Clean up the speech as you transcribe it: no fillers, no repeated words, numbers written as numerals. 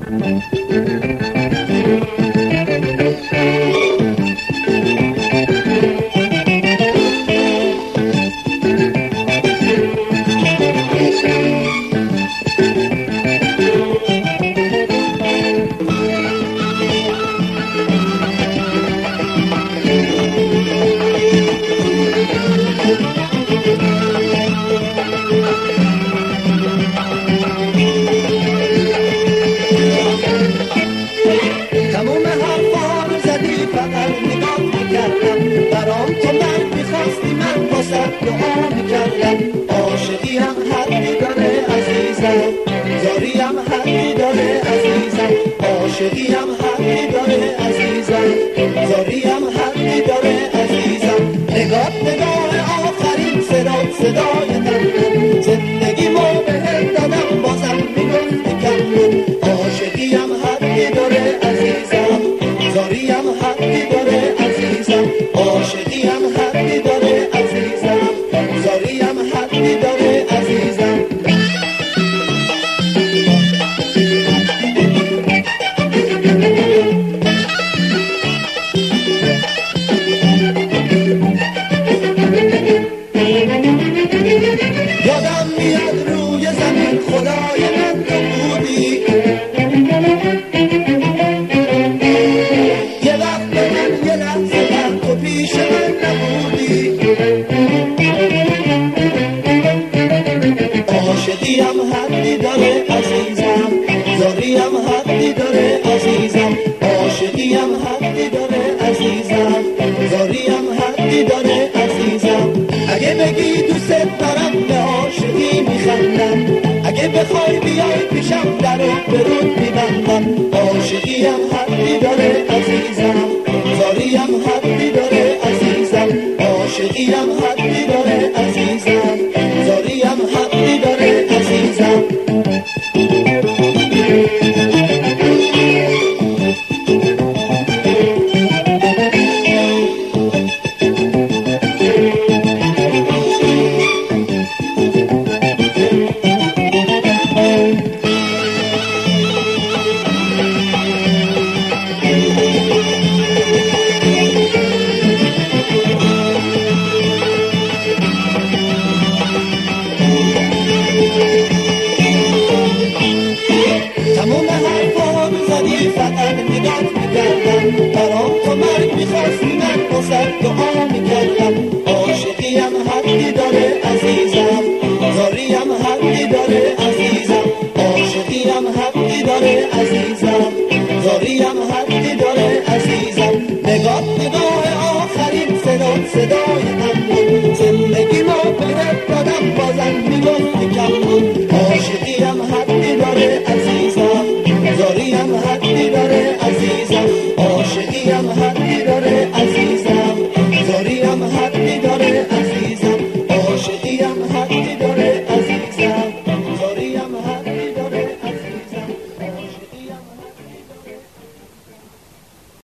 دعا میکردم عاشقی هم حدی داره عزیزم، زاری هم حدی داره عزیزم، عاشقی هم حدی داره عزیزم، زاری هم حدی داره عزیزم. نگاه آخرین صدای من، زندگی مو بهت دادم بازم میگفتی کم بود. عاشقی هم حدی داره عزیزم، زاری هم حدی داره عزیزم، عاشقی هم حدی داره عزیزم، زاری هم حدی داره عزیزم. یادم میاد روی زمین خدای من تو بودی، یه وقت به من یه لحظه من تو پیش من نبودی. عاشقی هم حدی داره عزیزم، زاری هم حدی داره عزیزم، عاشقی هم حدی داره عزیزم، زاری هم حدی داره عزیزم. اگه بگی دوست دارم به عاشقی میخندم، اگه بخوای بیای پیشم درو برود میبندم. عاشقی هم حدی داره عزیزم، زاری هم حدی داره عزیزم، عاشقی هم حدی داره عزیزم، زاری هم حدی داره عزیزم. تمام حرفا رو زدی فقط نگات میکردم، برام تو مرگ میخواستی من بازت دعا میکردم. عاشقی هم حدی داره عزیزم، زاری هم حدی داره عزیزم، عاشقی هم حدی داره عزیزم، زاری هم حدی داره عزیزم.